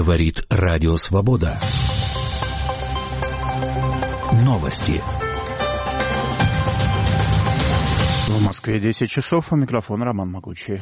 Говорит Радио Свобода. Новости. В Москве 10 часов, у микрофона Роман Могучий.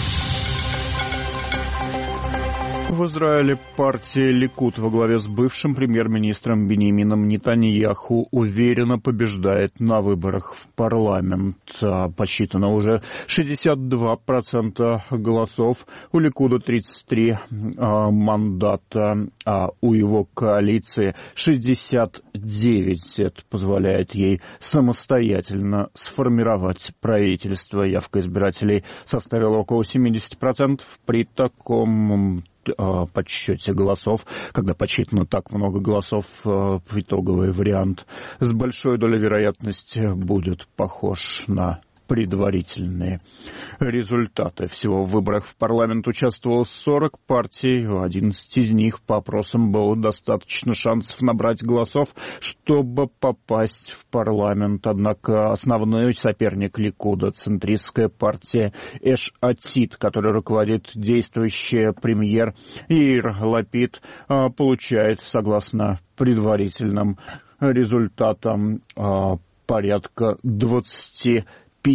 В Израиле партия Ликуд во главе с бывшим премьер-министром Биньямином Нетаньяху уверенно побеждает на выборах в парламент. Посчитано уже 62% голосов, у Ликуда 33 мандата, а у его коалиции 69. Это позволяет ей самостоятельно сформировать правительство. Явка избирателей составила около 70%. При таком подсчете голосов, когда подсчитано так много голосов, итоговый вариант с большой долей вероятности будет похож на предварительные результаты. Всего в выборах в парламент участвовало 40 партий. У 11 из них по опросам было достаточно шансов набрать голосов, чтобы попасть в парламент. Однако основной соперник Ликуда, центристская партия Эш Атид, которой руководит действующий премьер Яир Лапид, получает, согласно предварительным результатам, порядка 25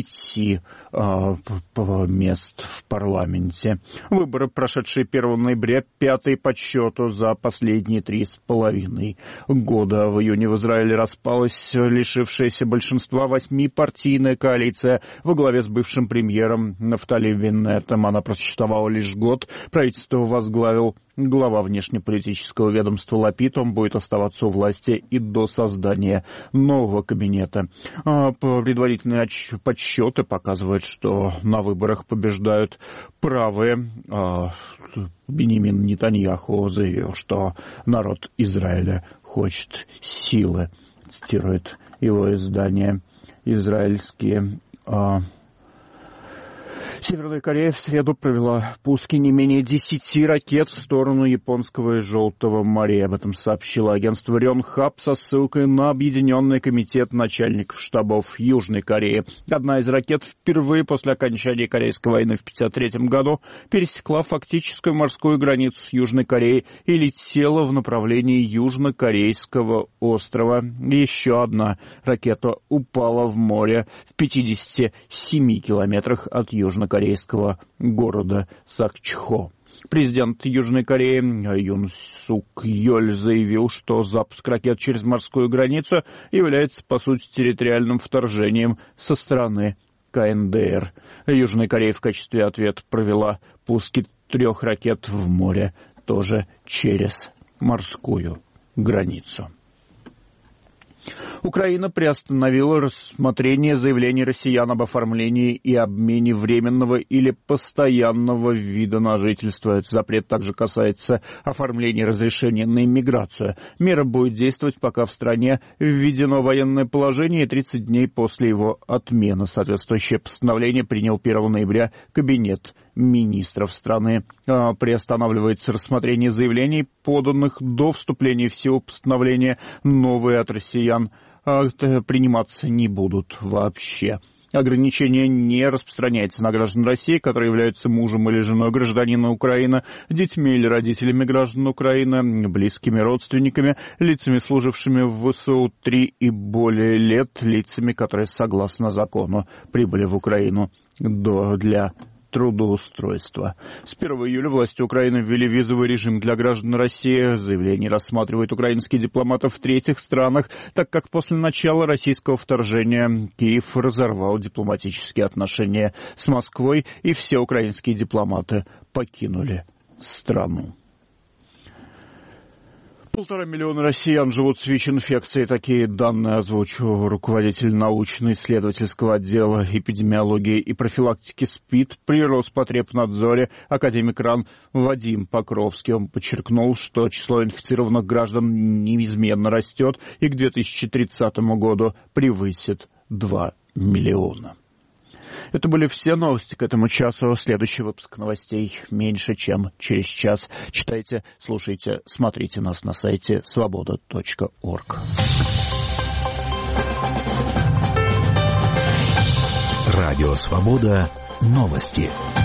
мест в парламенте. Выборы, прошедшие 1 ноября, пятый по счету за последние 3,5 года. В июне в Израиле распалась лишившаяся большинства 8-партийная коалиция во главе с бывшим премьером Нафтали Беннетом. Она просуществовала лишь год. Правительство возглавил глава внешнеполитического ведомства Лапид. Он будет оставаться у власти и до создания нового кабинета. Предварительные подсчеты показывают, что на выборах побеждают правые. Биньямин Нетаньяху заявил, что народ Израиля хочет силы. Цитирует его издание «Израильские». Северная Корея в среду провела пуски не менее 10 ракет в сторону Японского и Желтого морей. Об этом сообщило агентство Рёнхап со ссылкой на Объединенный комитет начальников штабов Южной Кореи. Одна из ракет впервые после окончания Корейской войны в 1953 году пересекла фактическую морскую границу с Южной Кореей и летела в направлении Южнокорейского острова. Еще одна ракета упала в море в 57 километрах от южнокорейского города Сакчхо. Президент Южной Кореи Юн Сук Йоль заявил, что запуск ракет через морскую границу является, по сути, территориальным вторжением со стороны КНДР. Южная Корея в качестве ответа провела пуски 3 ракет в море, тоже через морскую границу. Украина приостановила рассмотрение заявлений россиян об оформлении и обмене временного или постоянного вида на жительство. Этот запрет также касается оформления разрешения на иммиграцию. Мера будет действовать, пока в стране введено военное положение, и 30 дней после его отмены. Соответствующее постановление принял 1 ноября Кабинет министров страны. Приостанавливается рассмотрение заявлений, поданных до вступления в силу постановления. Новые от россиян приниматься не будут вообще. Ограничение не распространяется на граждан России, которые являются мужем или женой гражданина Украины, детьми или родителями граждан Украины, близкими родственниками, лицами, служившими в ВСУ 3 и более лет, лицами, которые, согласно закону, прибыли в Украину для трудоустройства. С 1 июля власти Украины ввели визовый режим для граждан России. Заявление рассматривают украинские дипломаты в третьих странах, так как после начала российского вторжения Киев разорвал дипломатические отношения с Москвой, и все украинские дипломаты покинули страну. 1,5 миллиона россиян живут с ВИЧ-инфекцией. Такие данные озвучил руководитель научно-исследовательского отдела эпидемиологии и профилактики СПИД при Роспотребнадзоре академик РАН Вадим Покровский. Он подчеркнул, что число инфицированных граждан неизменно растет и к 2030 году превысит 2 миллиона. Это были все новости к этому часу. Следующий выпуск новостей меньше, чем через час. Читайте, слушайте, смотрите нас на сайте svoboda.org. Радио Свобода. Новости.